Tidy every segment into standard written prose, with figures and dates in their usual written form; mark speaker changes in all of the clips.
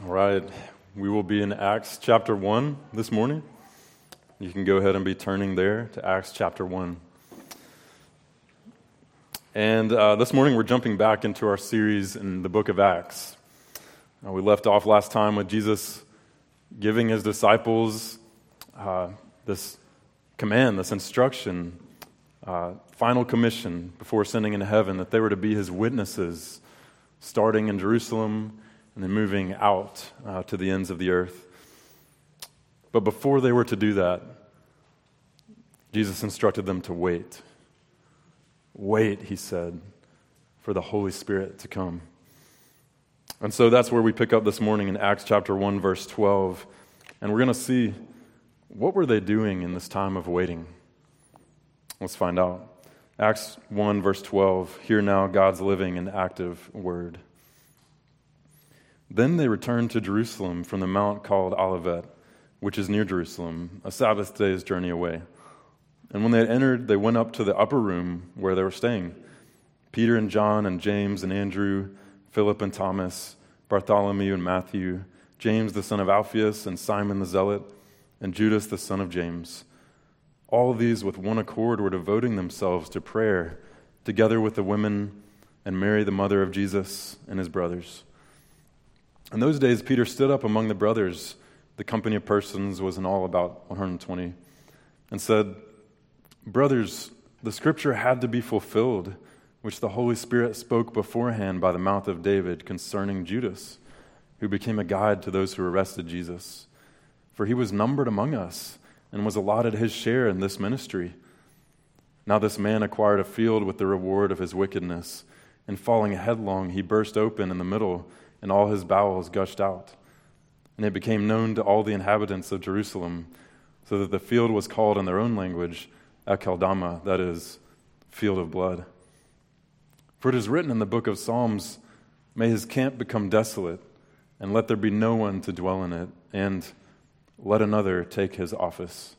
Speaker 1: All right, we will be in Acts chapter 1 this morning. You can go ahead and be turning there to Acts chapter 1. And this morning we're jumping back into our series in the book of Acts. We left off last time with Jesus giving his disciples this command, this instruction, final commission before sending into heaven, that they were to be his witnesses, starting in Jerusalem and then moving out to the ends of the earth. But before they were to do that, Jesus instructed them to wait. Wait, he said, for the Holy Spirit to come. And so that's where we pick up this morning in Acts chapter 1, verse 12. And we're going to see, what were they doing in this time of waiting? Let's find out. Acts 1, verse 12. Hear now God's living and active word. Then they returned to Jerusalem from the mount called Olivet, which is near Jerusalem, a Sabbath day's journey away. And when they had entered, they went up to the upper room where they were staying. Peter and John and James and Andrew, Philip and Thomas, Bartholomew and Matthew, James the son of Alphaeus and Simon the Zealot, and Judas the son of James. All of these with one accord were devoting themselves to prayer, together with the women and Mary the mother of Jesus and his brothers. In those days, Peter stood up among the brothers, the company of persons was in all about 120, and said, "Brothers, the scripture had to be fulfilled, which the Holy Spirit spoke beforehand by the mouth of David concerning Judas, who became a guide to those who arrested Jesus. For he was numbered among us and was allotted his share in this ministry. Now this man acquired a field with the reward of his wickedness, and falling headlong, he burst open in the middle, and all his bowels gushed out. And it became known to all the inhabitants of Jerusalem, so that the field was called in their own language Akeldama, that is, field of blood. For it is written in the book of Psalms, may his camp become desolate, and let there be no one to dwell in it, and let another take his office.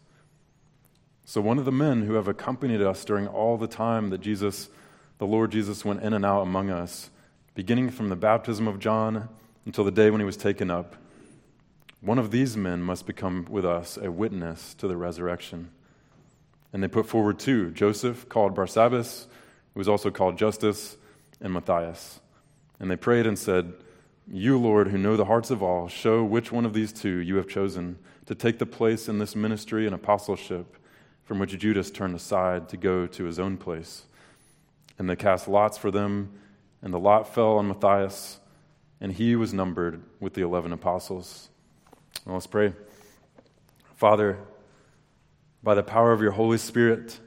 Speaker 1: So one of the men who have accompanied us during all the time that the Lord Jesus went in and out among us, beginning from the baptism of John until the day when he was taken up, one of these men must become with us a witness to the resurrection." And they put forward two, Joseph, called Barsabbas, who was also called Justus, and Matthias. And they prayed and said, "You, Lord, who know the hearts of all, show which one of these two you have chosen to take the place in this ministry and apostleship from which Judas turned aside to go to his own place." And they cast lots for them, and the lot fell on Matthias, and he was numbered with the 11 apostles. Well, let's pray. Father, by the power of your Holy Spirit,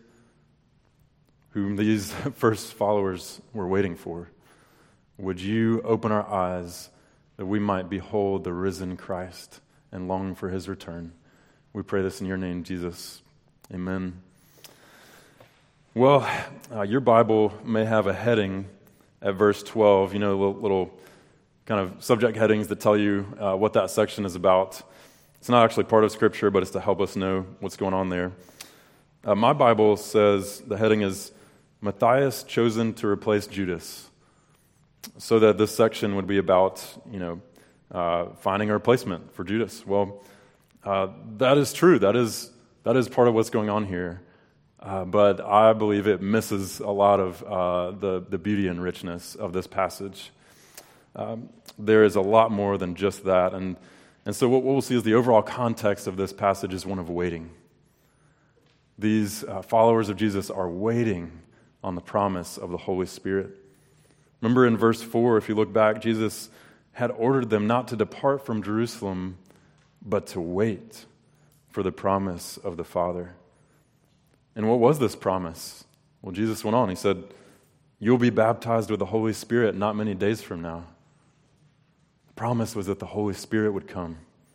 Speaker 1: whom these first followers were waiting for, would you open our eyes that we might behold the risen Christ and long for his return? We pray this in your name, Jesus. Amen. Well, your Bible may have a heading at verse 12, little kind of subject headings that tell you what that section is about. It's not actually part of Scripture, but it's to help us know what's going on there. My Bible says the heading is Matthias chosen to replace Judas, so that this section would be about, finding a replacement for Judas. Well, that is true. That is part of what's going on here. But I believe it misses a lot of the beauty and richness of this passage. There is a lot more than just that. And so what we'll see is the overall context of this passage is one of waiting. These followers of Jesus are waiting on the promise of the Holy Spirit. Remember in verse 4, if you look back, Jesus had ordered them not to depart from Jerusalem, but to wait for the promise of the Father. And what was this promise? Well, Jesus went on. He said, "You'll be baptized with the Holy Spirit not many days from now." The promise was that the Holy Spirit would come.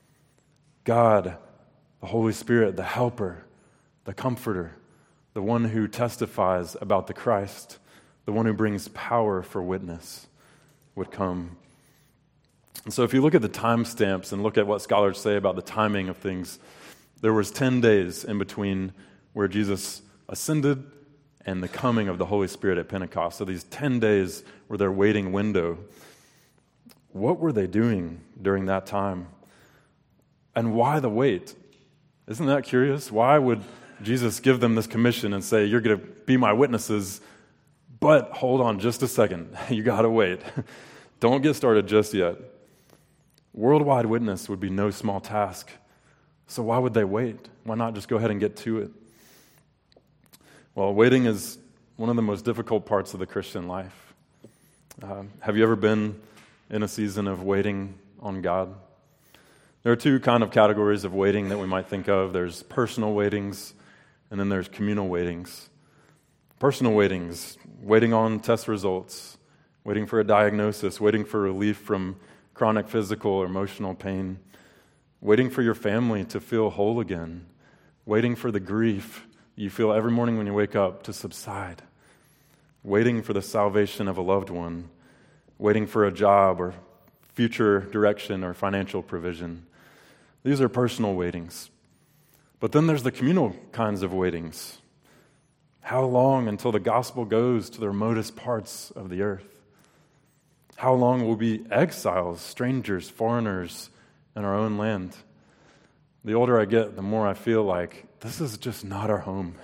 Speaker 1: God, the Holy Spirit, the helper, the comforter, the one who testifies about the Christ, the one who brings power for witness, would come. And so if you look at the timestamps and look at what scholars say about the timing of things, there was 10 days in between where Jesus ascended and the coming of the Holy Spirit at Pentecost. So these 10 days were their waiting window. What were they doing during that time? And why the wait? Isn't that curious? Why would Jesus give them this commission and say, you're going to be my witnesses, but hold on just a second. You got to wait. Don't get started just yet. Worldwide witness would be no small task. So why would they wait? Why not just go ahead and get to it? Well, waiting is one of the most difficult parts of the Christian life. Have you ever been in a season of waiting on God? There are two kind of categories of waiting that we might think of. There's personal waitings, and then there's communal waitings. Personal waitings, waiting on test results, waiting for a diagnosis, waiting for relief from chronic physical or emotional pain, waiting for your family to feel whole again, waiting for the grief you feel every morning when you wake up to subside, waiting for the salvation of a loved one, waiting for a job or future direction or financial provision. These are personal waitings. But then there's the communal kinds of waitings. How long until the gospel goes to the remotest parts of the earth? How long will we be exiles, strangers, foreigners in our own land? The older I get, the more I feel like this is just not our home.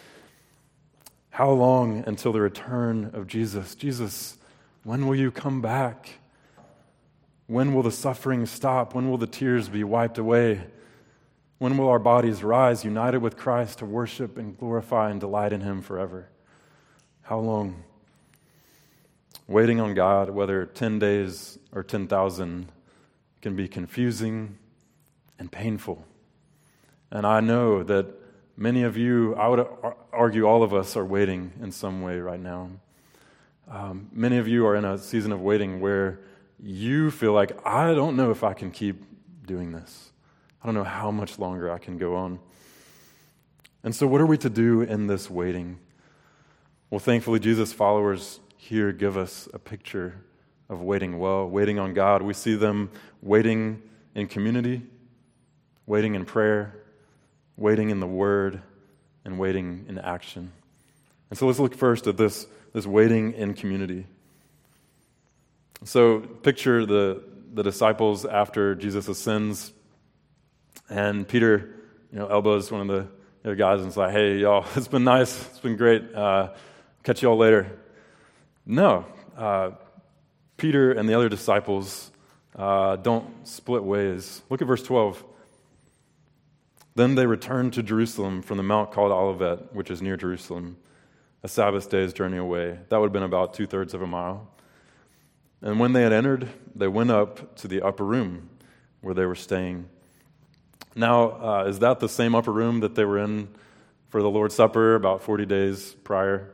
Speaker 1: How long until the return of Jesus? Jesus, when will you come back? When will the suffering stop? When will the tears be wiped away? When will our bodies rise united with Christ to worship and glorify and delight in Him forever? How long? Waiting on God, whether 10 days or 10,000, can be confusing and painful. And I know that many of you, I would argue all of us, are waiting in some way right now. Many of you are in a season of waiting where you feel like, I don't know if I can keep doing this. I don't know how much longer I can go on. And so what are we to do in this waiting? Well, thankfully, Jesus' followers here give us a picture of waiting well, waiting on God. We see them waiting in community, waiting in prayer, waiting in the Word, and waiting in action. And so let's look first at this waiting in community. So picture the disciples after Jesus ascends, and Peter, elbows one of the other guys and is like, hey, y'all, it's been nice. It's been great. Catch y'all later. No. Peter and the other disciples don't split ways. Look at verse 12. Then they returned to Jerusalem from the mount called Olivet, which is near Jerusalem, a Sabbath day's journey away. That would have been about 2/3 of a mile. And when they had entered, they went up to the upper room where they were staying. Now, is that the same upper room that they were in for the Lord's Supper about 40 days prior?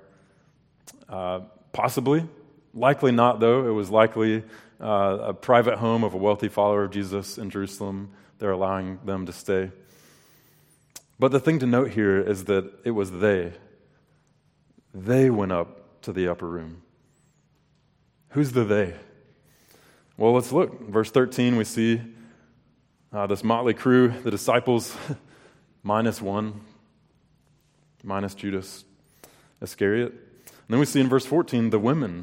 Speaker 1: Possibly. Likely not, though. It was likely a private home of a wealthy follower of Jesus in Jerusalem. They're allowing them to stay. But the thing to note here is that it was they. They went up to the upper room. Who's the they? Well, let's look. Verse 13, we see this motley crew, the disciples, minus one, minus Judas Iscariot. And then we see in verse 14, the women.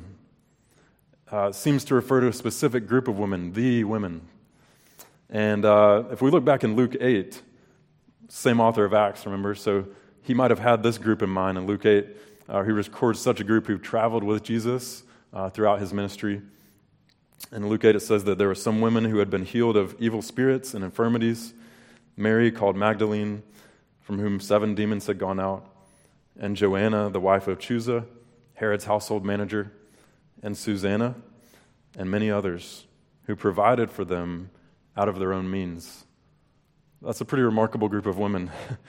Speaker 1: Seems to refer to a specific group of women, the women. And if we look back in Luke 8, same author of Acts, remember? So he might have had this group in mind in Luke 8. He records such a group who traveled with Jesus throughout his ministry. In Luke 8 it says that there were some women who had been healed of evil spirits and infirmities. Mary, called Magdalene, from whom 7 demons had gone out, and Joanna, the wife of Chuza, Herod's household manager, and Susanna, and many others who provided for them out of their own means. That's a pretty remarkable group of women.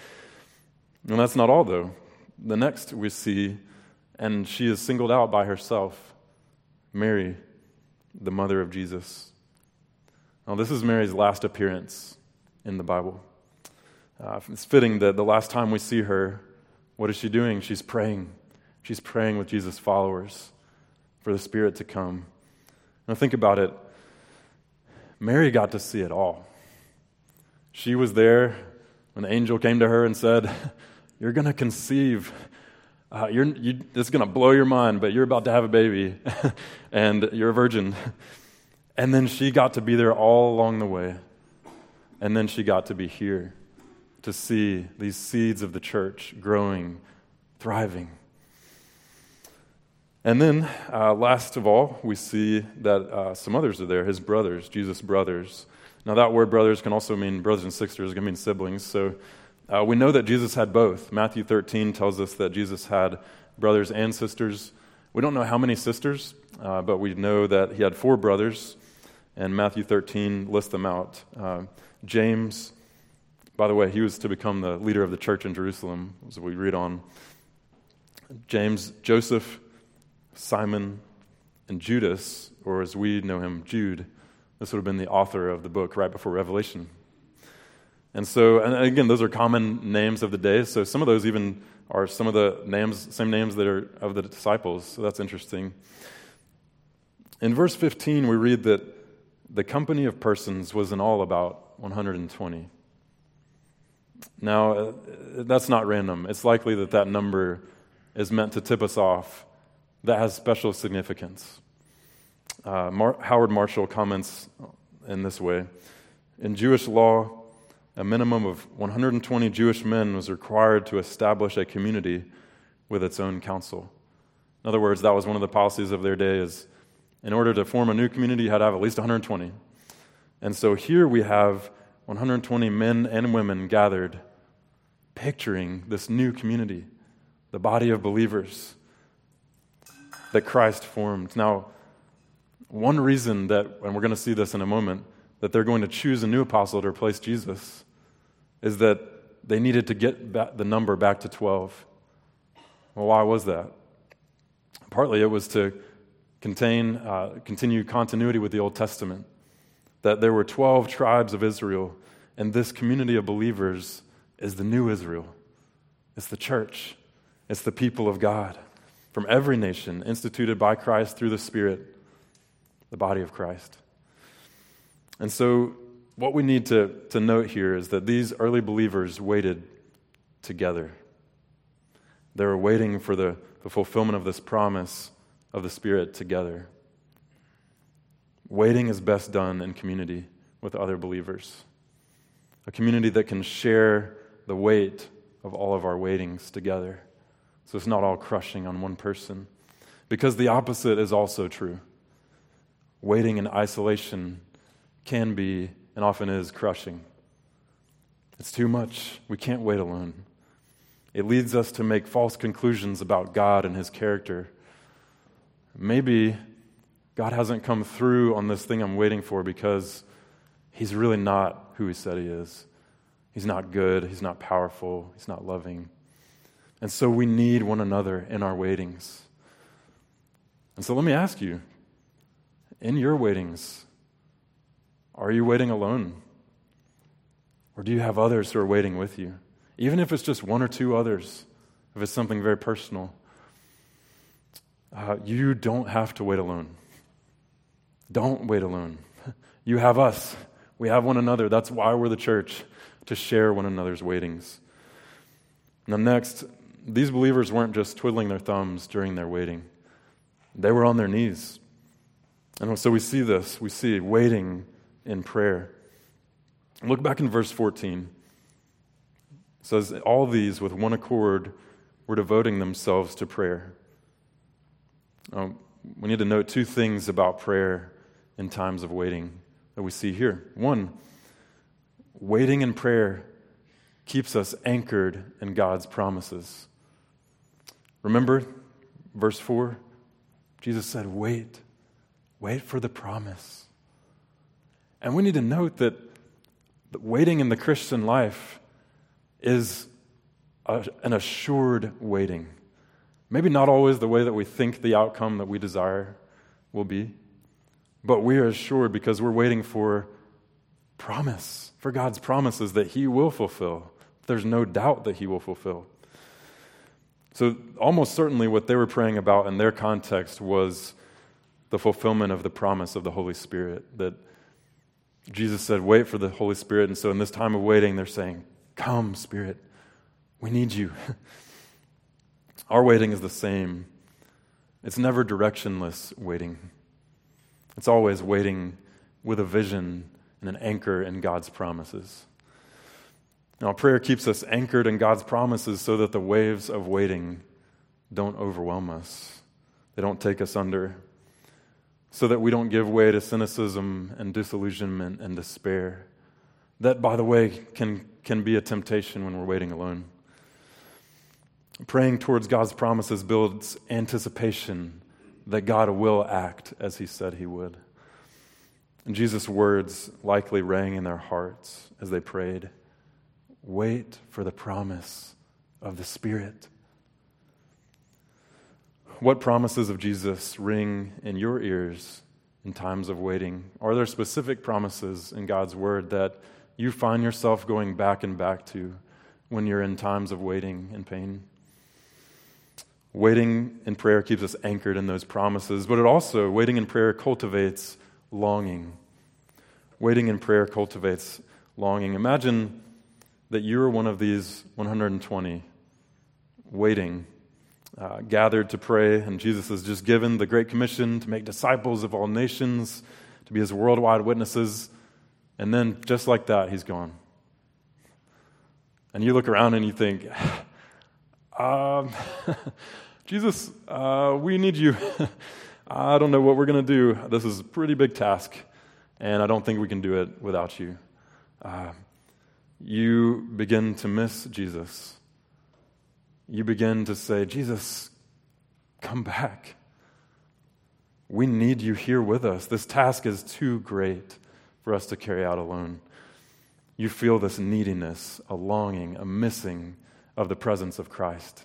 Speaker 1: And that's not all, though. The next we see, and she is singled out by herself, Mary, the mother of Jesus. Now, this is Mary's last appearance in the Bible. It's fitting that the last time we see her, what is she doing? She's praying. She's praying with Jesus' followers for the Spirit to come. Now, think about it. Mary got to see it all. She was there when the angel came to her and said, you're going to conceive. It's going to blow your mind, but you're about to have a baby, and you're a virgin. And then she got to be there all along the way. And then she got to be here to see these seeds of the church growing, thriving. And then, last of all, we see that some others are there, his brothers, Jesus' brothers. Now, that word brothers can also mean brothers and sisters, it can mean siblings. So we know that Jesus had both. Matthew 13 tells us that Jesus had brothers and sisters. We don't know how many sisters, but we know that he had 4 brothers, and Matthew 13 lists them out. James, by the way, he was to become the leader of the church in Jerusalem, as we read on. James, Joseph, Simon, and Judas, or as we know him, Jude. This would have been the author of the book right before Revelation. And so, and again, those are common names of the day, so some of those even are some of the names, same names that are of the disciples, so that's interesting. In verse 15, we read that the company of persons was in all about 120. Now, that's not random. It's likely that that number is meant to tip us off. That has special significance. Howard Marshall comments in this way. In Jewish law, a minimum of 120 Jewish men was required to establish a community with its own council. In other words, that was one of the policies of their day, is in order to form a new community, you had to have at least 120. And so here we have 120 men and women gathered, picturing this new community, the body of believers that Christ formed. Now, one reason that, and we're going to see this in a moment, that they're going to choose a new apostle to replace Jesus is that they needed to get the number back to 12. Well, why was that? Partly it was to continue continuity with the Old Testament, that there were 12 tribes of Israel, and this community of believers is the new Israel. It's the church. It's the people of God from every nation, instituted by Christ through the Spirit, the body of Christ. And so what we need to note here is that these early believers waited together. They were waiting for the fulfillment of this promise of the Spirit together. Waiting is best done in community with other believers. A community that can share the weight of all of our waitings together. So it's not all crushing on one person. Because the opposite is also true. Waiting in isolation can be, and often is, crushing. It's too much. We can't wait alone. It leads us to make false conclusions about God and His character. Maybe God hasn't come through on this thing I'm waiting for because He's really not who He said He is. He's not good. He's not powerful. He's not loving. And so we need one another in our waitings. And so let me ask you, in your waitings, are you waiting alone? Or do you have others who are waiting with you? Even if it's just one or two others, if it's something very personal. You don't have to wait alone. Don't wait alone. You have us. We have one another. That's why we're the church, to share one another's waitings. Now next, these believers weren't just twiddling their thumbs during their waiting. They were on their knees. And so we see this. We see waiting in prayer. Look back in verse 14. It says, all these with one accord were devoting themselves to prayer. We need to note two things about prayer in times of waiting that we see here. One, waiting in prayer keeps us anchored in God's promises. Remember verse 4? Jesus said, wait for the promise. And we need to note that waiting in the Christian life is an assured waiting. Maybe not always the way that we think the outcome that we desire will be, but we are assured because we're waiting for promise, for God's promises that He will fulfill. There's no doubt that He will fulfill. So almost certainly what they were praying about in their context was the fulfillment of the promise of the Holy Spirit, that Jesus said, wait for the Holy Spirit. And so in this time of waiting, they're saying, come, Spirit, we need you. Our waiting is the same. It's never directionless waiting. It's always waiting with a vision and an anchor in God's promises. Now, prayer keeps us anchored in God's promises so that the waves of waiting don't overwhelm us. They don't take us under. So that we don't give way to cynicism and disillusionment and despair. That, by the way, can be a temptation when we're waiting alone. Praying towards God's promises builds anticipation that God will act as he said he would. And Jesus' words likely rang in their hearts as they prayed, "Wait for the promise of the Spirit." What promises of Jesus ring in your ears in times of waiting? Are there specific promises in God's Word that you find yourself going back and back to when you're in times of waiting and pain? Waiting in prayer keeps us anchored in those promises, but waiting in prayer cultivates longing. Waiting in prayer cultivates longing. Imagine that you're one of these 120 waiting, gathered to pray, and Jesus has just given the Great Commission to make disciples of all nations, to be his worldwide witnesses, and then just like that, he's gone. And you look around and you think, Jesus, we need you. I don't know what we're going to do. This is a pretty big task, and I don't think we can do it without you. You begin to miss Jesus. You begin to say, Jesus, come back. We need you here with us. This task is too great for us to carry out alone. You feel this neediness, a longing, a missing of the presence of Christ.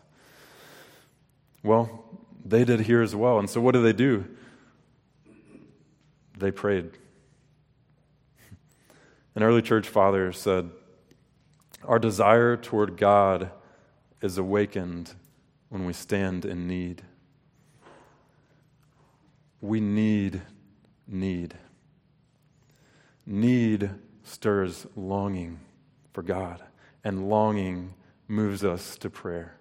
Speaker 1: Well, they did here as well. And so what do? They prayed. An early church father said, "Our desire toward God is awakened when we stand in need." We need. Need stirs longing for God, and longing moves us to prayer.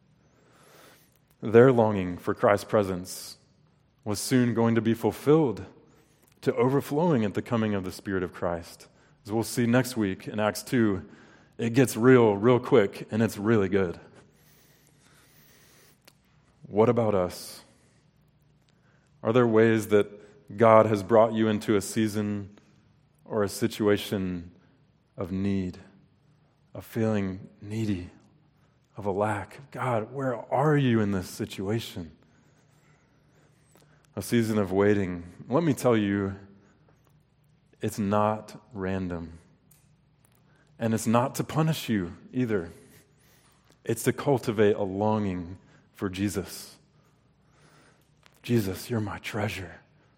Speaker 1: Their longing for Christ's presence was soon going to be fulfilled to overflowing at the coming of the Spirit of Christ. As we'll see next week in Acts 2, it gets real quick, and it's really good. What about us? Are there ways that God has brought you into a season or a situation of need, of feeling needy, of a lack? God, where are you in this situation? A season of waiting. Let me tell you, it's not random. And it's not to punish you either. It's to cultivate a longing for Jesus. Jesus, you're my treasure.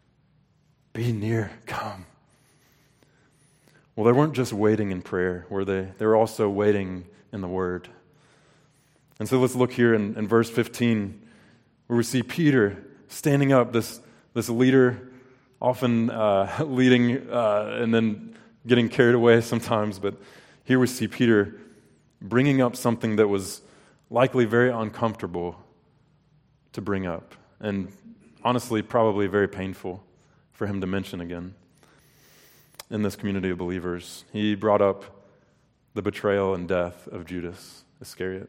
Speaker 1: Be near, come. Well, they weren't just waiting in prayer, were they? They were also waiting in the Word. And so let's look here in verse 15, where we see Peter standing up, this leader, often leading and then getting carried away sometimes. But here we see Peter bringing up something that was likely very uncomfortable to bring up, and honestly, probably very painful for him to mention again in this community of believers. He brought up the betrayal and death of Judas Iscariot.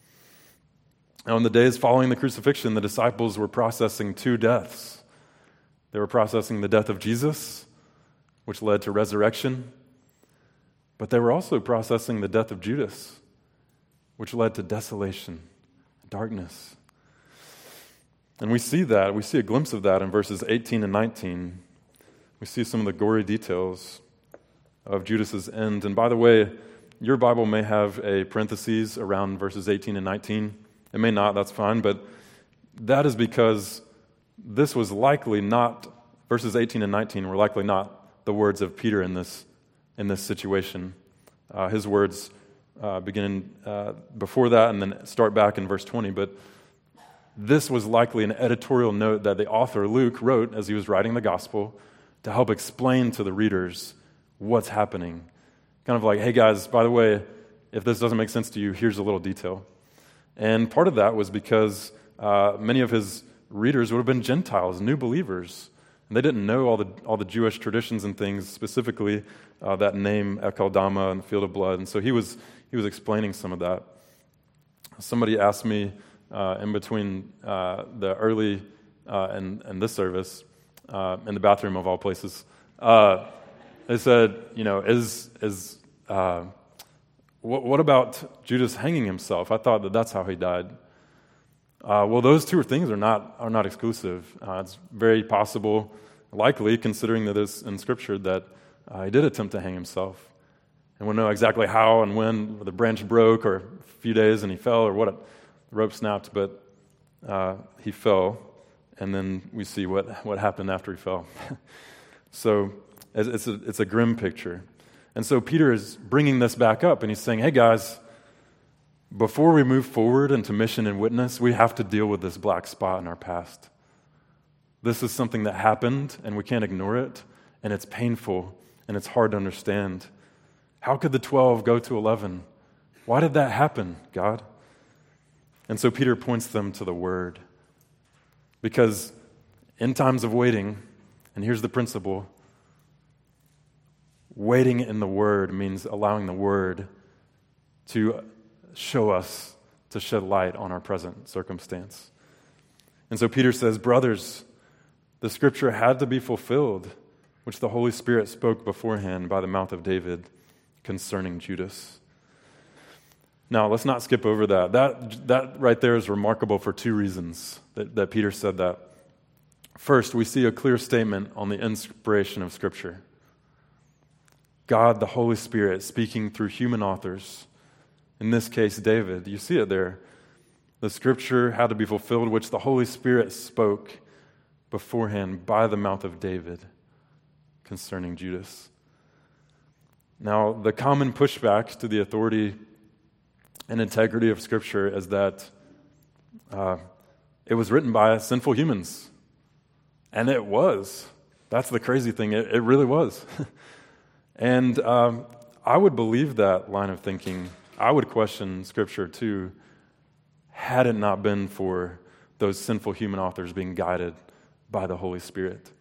Speaker 1: Now, in the days following the crucifixion, the disciples were processing two deaths. They were processing the death of Jesus, which led to resurrection, but they were also processing the death of Judas, which led to desolation, darkness. And we see a glimpse of that in verses 18 and 19. We see some of the gory details of Judas's end. And by the way, your Bible may have a parentheses around verses 18 and 19. It may not, that's fine, but that is because this was likely not, verses 18 and 19 were likely not the words of Peter in this situation. His words begin before that and then start back in verse 20, but this was likely an editorial note that the author, Luke, wrote as he was writing the gospel to help explain to the readers what's happening. Kind of like, hey guys, by the way, if this doesn't make sense to you, here's a little detail. And part of that was because many of his readers would have been Gentiles, new believers. And they didn't know all the Jewish traditions and things, specifically that name Ekeldama and the field of blood. And so he was explaining some of that. Somebody asked me in between the early and this service, in the bathroom of all places, they said, what about Judas hanging himself? I thought that's how he died. Well, those two things are not exclusive. It's very possible, likely, considering that it's in Scripture, that he did attempt to hang himself. And we'll know exactly how and when the branch broke, or a few days and he fell, or the rope snapped, but he fell, and then we see what happened after he fell. So it's a grim picture. And so Peter is bringing this back up, and he's saying, hey guys, before we move forward into mission and witness, we have to deal with this black spot in our past. This is something that happened, and we can't ignore it, and it's painful, and it's hard to understand. How could the 12 go to 11? Why did that happen, God? And so Peter points them to the Word. Because in times of waiting, and here's the principle, waiting in the Word means allowing the Word to show us, to shed light on our present circumstance. And so Peter says, brothers, the Scripture had to be fulfilled, which the Holy Spirit spoke beforehand by the mouth of David concerning Judas. Now, let's not skip over that. That right there is remarkable for two reasons that Peter said that. First, we see a clear statement on the inspiration of Scripture. God, the Holy Spirit, speaking through human authors, in this case, David. You see it there. The Scripture had to be fulfilled, which the Holy Spirit spoke beforehand by the mouth of David concerning Judas. Now, the common pushback to the authority and integrity of Scripture is that it was written by sinful humans. And it was. That's the crazy thing. It really was. And I would believe that line of thinking. I would question Scripture too, had it not been for those sinful human authors being guided by the Holy Spirit.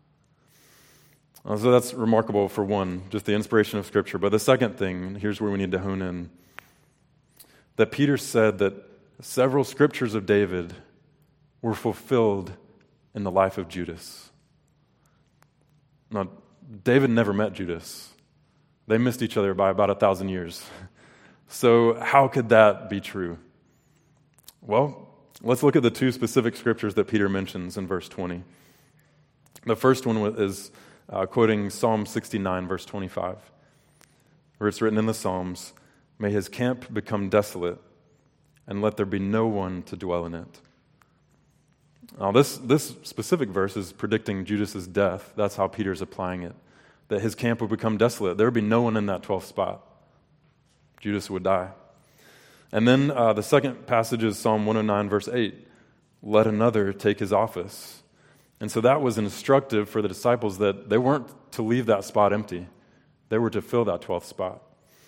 Speaker 1: So that's remarkable for one, just the inspiration of Scripture. But the second thing, and here's where we need to hone in, that Peter said that several scriptures of David were fulfilled in the life of Judas. Now, David never met Judas. They missed each other by about 1,000 years. So how could that be true? Well, let's look at the two specific scriptures that Peter mentions in verse 20. The first one is quoting Psalm 69, verse 25, where it's written in the Psalms, "May his camp become desolate, and let there be no one to dwell in it." Now, this specific verse is predicting Judas's death. That's how Peter's applying it, that his camp would become desolate. There would be no one in that 12th spot. Judas would die. And then the second passage is Psalm 109, verse 8. Let another take his office. And so that was instructive for the disciples that they weren't to leave that spot empty. They were to fill that 12th spot.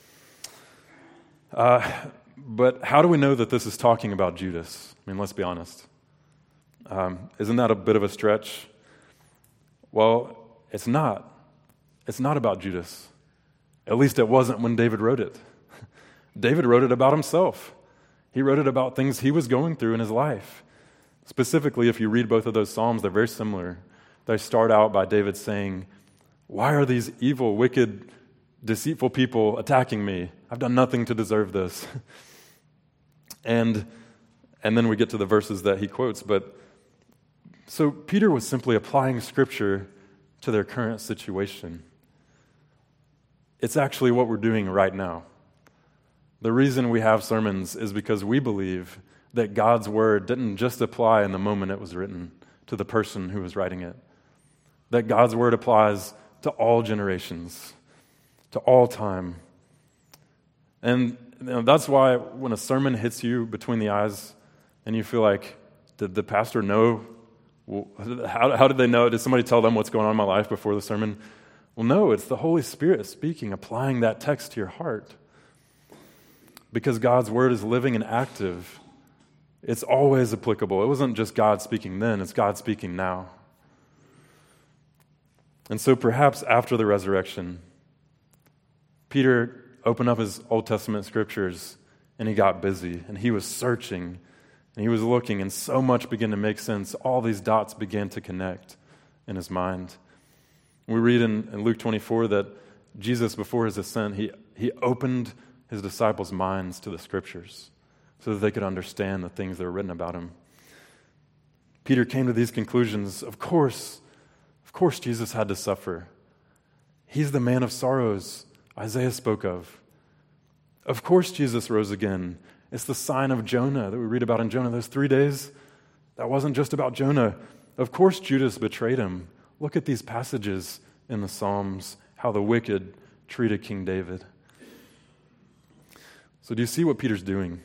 Speaker 1: But how do we know that this is talking about Judas? I mean, let's be honest. Isn't that a bit of a stretch? Well, it's not. It's not about Judas. At least it wasn't when David wrote it. David wrote it about himself. He wrote it about things he was going through in his life. Specifically, if you read both of those Psalms, they're very similar. They start out by David saying, "Why are these evil, wicked, deceitful people attacking me? I've done nothing to deserve this." And then we get to the verses that he quotes. But so Peter was simply applying Scripture to their current situation. It's actually what we're doing right now. The reason we have sermons is because we believe that God's Word didn't just apply in the moment it was written to the person who was writing it. That God's Word applies to all generations, to all time. And that's why when a sermon hits you between the eyes and you feel like, did the pastor know? Well, how did they know? Did somebody tell them what's going on in my life before the sermon? Well, no, it's the Holy Spirit speaking, applying that text to your heart. Because God's Word is living and active. It's always applicable. It wasn't just God speaking then, it's God speaking now. And so perhaps after the resurrection, Peter opened up his Old Testament scriptures and he got busy and he was searching and he was looking, and so much began to make sense. All these dots began to connect in his mind. We read in Luke 24 that Jesus, before his ascent, he opened his disciples' minds to the scriptures so that they could understand the things that were written about him. Peter came to these conclusions. Of course Jesus had to suffer. He's the man of sorrows Isaiah spoke of. Of course Jesus rose again. It's the sign of Jonah that we read about in Jonah. Those 3 days, that wasn't just about Jonah. Of course Judas betrayed him. Look at these passages in the Psalms, how the wicked treated King David. So do you see what Peter's doing?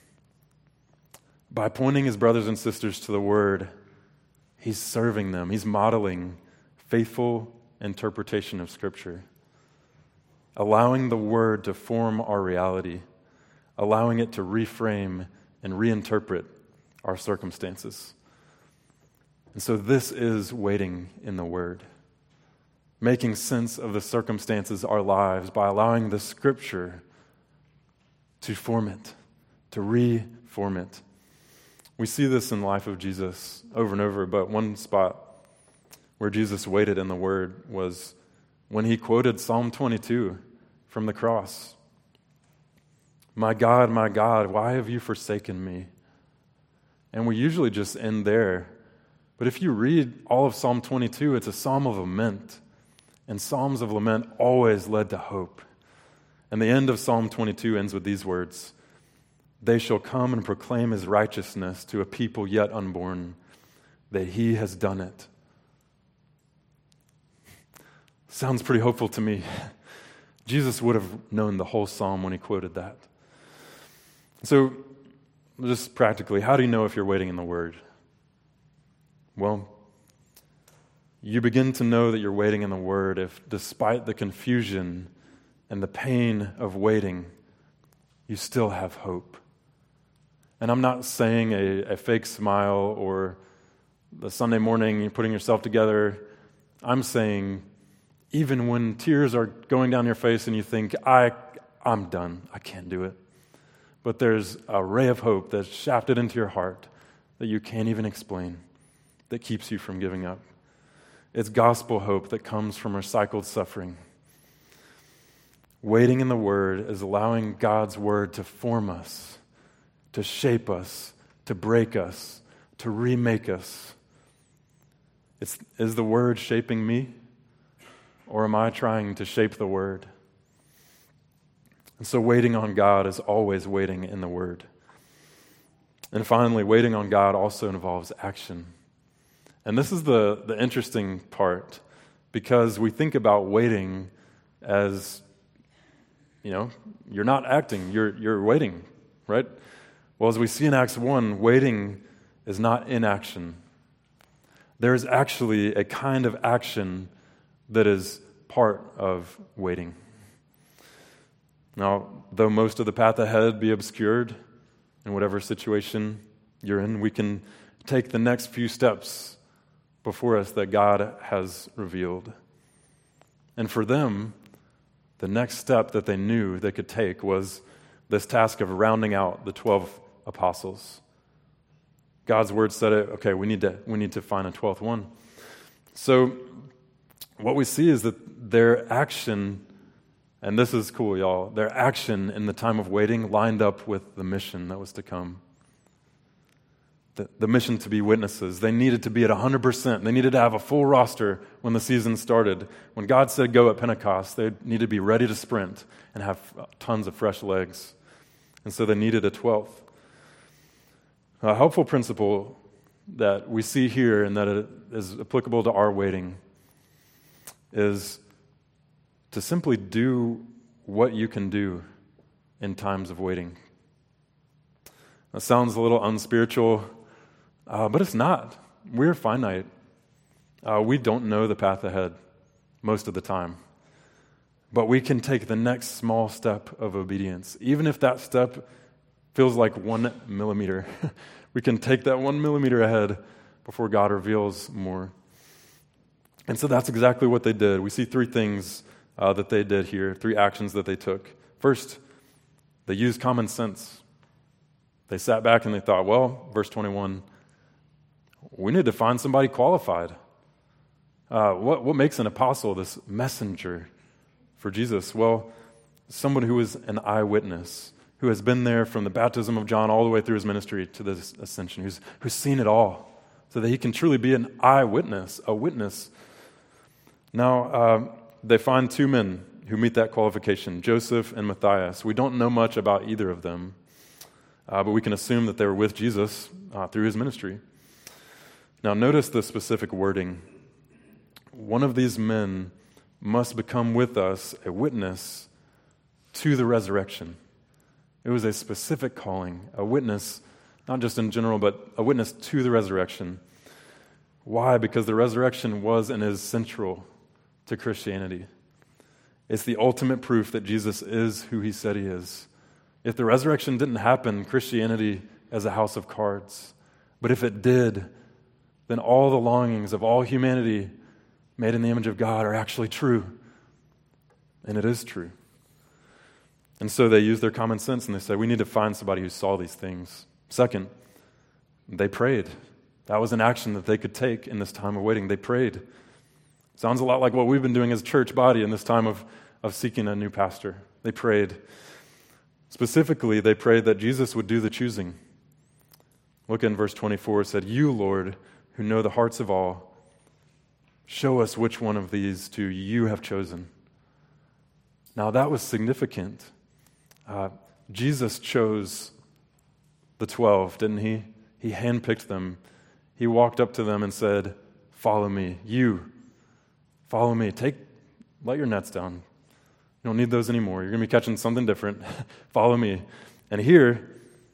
Speaker 1: By pointing his brothers and sisters to the Word, he's serving them. He's modeling faithful interpretation of Scripture, allowing the Word to form our reality, allowing it to reframe and reinterpret our circumstances. And so this is waiting in the Word, making sense of the circumstances of our lives by allowing the Scripture to form it, to reform it. We see this in the life of Jesus over and over, but one spot where Jesus waited in the Word was when he quoted Psalm 22 from the cross. My God, why have you forsaken me? And we usually just end there. But if you read all of Psalm 22, it's a psalm of lament. And psalms of lament always led to hope. And the end of Psalm 22 ends with these words: they shall come and proclaim his righteousness to a people yet unborn, that he has done it. Sounds pretty hopeful to me. Jesus would have known the whole psalm when he quoted that. So, just practically, how do you know if you're waiting in the Word? Well, you begin to know that you're waiting in the Word if, despite the confusion and the pain of waiting, you still have hope. And I'm not saying a fake smile or the Sunday morning you're putting yourself together. I'm saying even when tears are going down your face and you think, I'm done, I can't do it. But there's a ray of hope that's shafted into your heart that you can't even explain, that keeps you from giving up. It's gospel hope that comes from recycled suffering. Waiting in the Word is allowing God's Word to form us, to shape us, to break us, to remake us. Is the Word shaping me? Or am I trying to shape the Word? And so waiting on God is always waiting in the Word. And finally, waiting on God also involves action. And this is the interesting part, because we think about waiting as, you're not acting, you're waiting, right? Well, as we see in Acts 1, waiting is not inaction. There is actually a kind of action that is part of waiting. Now, though most of the path ahead be obscured in whatever situation you're in, we can take the next few steps before us that God has revealed. And for them, the next step that they knew they could take was this task of rounding out the 12 apostles. God's word said it, okay, we need to find a 12th one. So what we see is that their action, and this is cool, y'all, their action in the time of waiting lined up with the mission that was to come. The mission to be witnesses. They needed to be at 100%. They needed to have a full roster when the season started. When God said go at Pentecost, they needed to be ready to sprint and have tons of fresh legs. And so they needed a 12th. A helpful principle that we see here and that it is applicable to our waiting is to simply do what you can do in times of waiting. That sounds a little unspiritual, but it's not. We're finite. We don't know the path ahead most of the time. But we can take the next small step of obedience. Even if that step feels like 1 millimeter, we can take that 1 millimeter ahead before God reveals more. And so that's exactly what they did. We see three things that they did here, three actions that they took. First, they used common sense. They sat back and they thought, well, verse 21, we need to find somebody qualified. What makes an apostle, this messenger for Jesus? Well, someone who is an eyewitness, who has been there from the baptism of John all the way through his ministry to this ascension, who's seen it all, so that he can truly be an eyewitness, a witness. Now, they find two men who meet that qualification, Joseph and Matthias. We don't know much about either of them, but we can assume that they were with Jesus through his ministry. Now, notice the specific wording. One of these men must become with us a witness to the resurrection. It was a specific calling, a witness, not just in general, but a witness to the resurrection. Why? Because the resurrection was and is central to Christianity. It's the ultimate proof that Jesus is who he said he is. If the resurrection didn't happen, Christianity is a house of cards. But if it did, then all the longings of all humanity made in the image of God are actually true. And it is true. And so they used their common sense and they said, we need to find somebody who saw these things. Second, they prayed. That was an action that they could take in this time of waiting. They prayed. Sounds a lot like what we've been doing as a church body in this time of seeking a new pastor. They prayed. Specifically, they prayed that Jesus would do the choosing. Look in verse 24. It said, you, Lord, who know the hearts of all, show us which one of these two you have chosen. Now, that was significant. Jesus chose the 12, didn't he? He handpicked them. He walked up to them and said, follow me. You, follow me. Let your nets down. You don't need those anymore. You're going to be catching something different. Follow me. And here,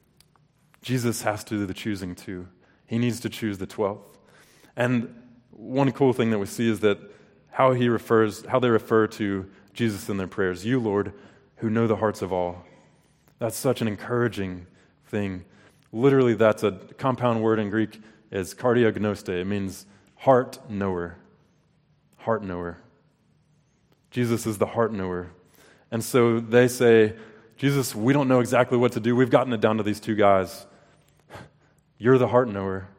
Speaker 1: Jesus has to do the choosing too. He needs to choose the 12th. And one cool thing that we see is that how they refer to Jesus in their prayers. You, Lord, who know the hearts of all. That's such an encouraging thing. Literally, that's a compound word in Greek, is kardiognoste. It means heart knower. Heart knower. Jesus is the heart knower. And so they say, Jesus, we don't know exactly what to do. We've gotten it down to these two guys. You're the heart knower.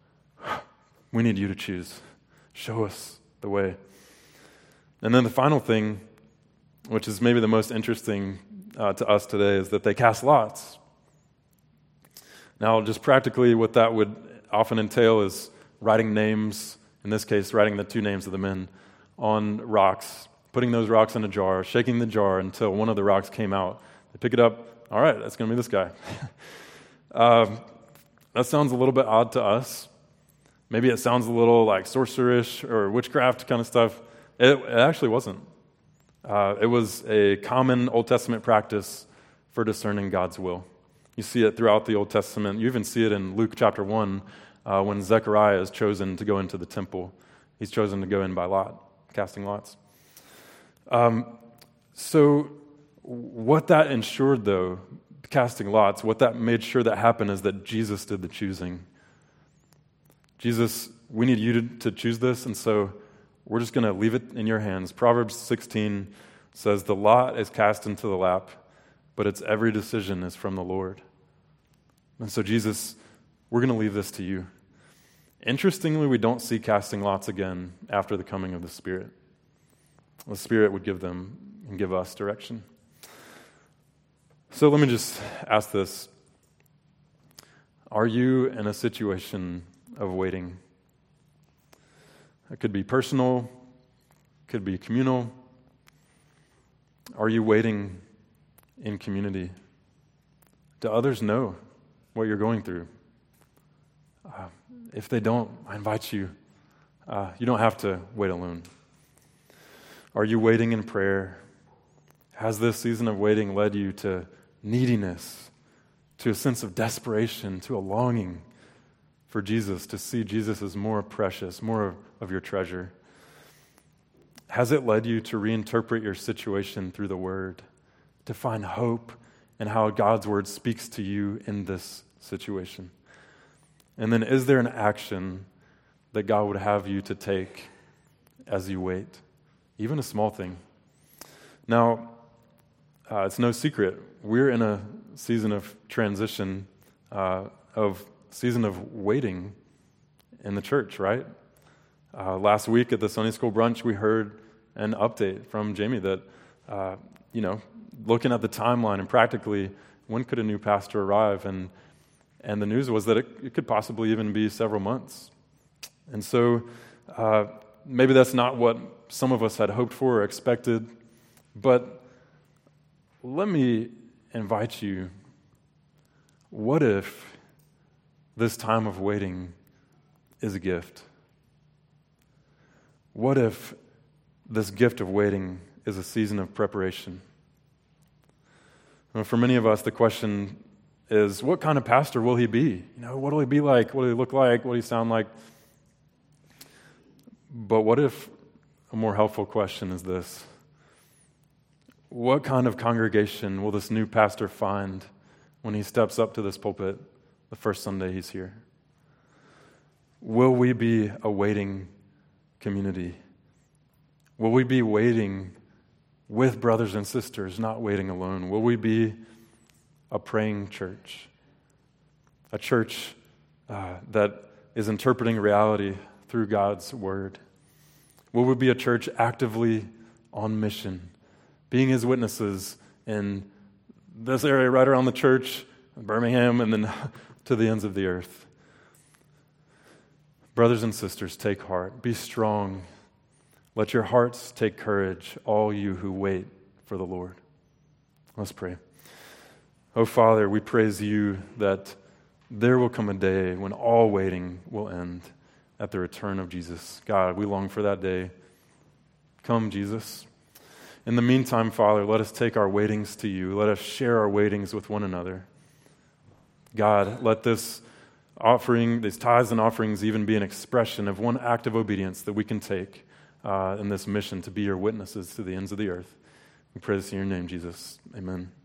Speaker 1: We need you to choose. Show us the way. And then the final thing, which is maybe the most interesting to us today, is that they cast lots. Now, just practically what that would often entail is writing names, in this case, writing the two names of the men on rocks, putting those rocks in a jar, shaking the jar until one of the rocks came out. They pick it up, all right, that's going to be this guy. That sounds a little bit odd to us. Maybe it sounds a little like sorcerish or witchcraft kind of stuff. It actually wasn't. It was a common Old Testament practice for discerning God's will. You see it throughout the Old Testament. You even see it in Luke chapter 1 when Zechariah is chosen to go into the temple. He's chosen to go in by lot, casting lots. So what that ensured, though, casting lots, what that made sure that happened is that Jesus did the choosing. Jesus, we need you to choose this, and so we're just going to leave it in your hands. Proverbs 16 says, the lot is cast into the lap, but its every decision is from the Lord. And so, Jesus, we're going to leave this to you. Interestingly, we don't see casting lots again after the coming of the Spirit. The Spirit would give them and give us direction. So let me just ask this. Are you in a situation of waiting? It could be personal, could be communal. Are you waiting in community? Do others know what you're going through? If they don't, I invite you. You don't have to wait alone. Are you waiting in prayer? Has this season of waiting led you to neediness, to a sense of desperation, to a longing for Jesus, to see Jesus as more precious, more of your treasure? Has it led you to reinterpret your situation through the Word, to find hope in how God's Word speaks to you in this situation? And then is there an action that God would have you to take as you wait, even a small thing. Now, it's no secret, we're in a season of transition, of season of waiting in the church, right? Last week at the Sunday school brunch, we heard an update from Jamie that, looking at the timeline and practically, when could a new pastor arrive? And the news was that it could possibly even be several months. And so maybe that's not what some of us had hoped for or expected, but let me invite you, what if this time of waiting is a gift? What if this gift of waiting is a season of preparation? Well, for many of us, the question is, what kind of pastor will he be? What will he be like? What will he look like? What will he sound like? But what if a more helpful question is this? What kind of congregation will this new pastor find when he steps up to this pulpit the first Sunday he's here? Will we be a waiting community? Will we be waiting with brothers and sisters, not waiting alone? Will we be a praying church? A church that is interpreting reality through God's word? Will we be a church actively on mission, being his witnesses in this area right around the church, Birmingham, and then to the ends of the earth? Brothers and sisters, take heart. Be strong. Let your hearts take courage, all you who wait for the Lord. Let's pray. Oh, Father, we praise you that there will come a day when all waiting will end at the return of Jesus. God, we long for that day. Come, Jesus. In the meantime, Father, let us take our waitings to you. Let us share our waitings with one another. God, let this offering, these tithes and offerings even be an expression of one act of obedience that we can take in this mission to be your witnesses to the ends of the earth. We pray this in your name, Jesus. Amen.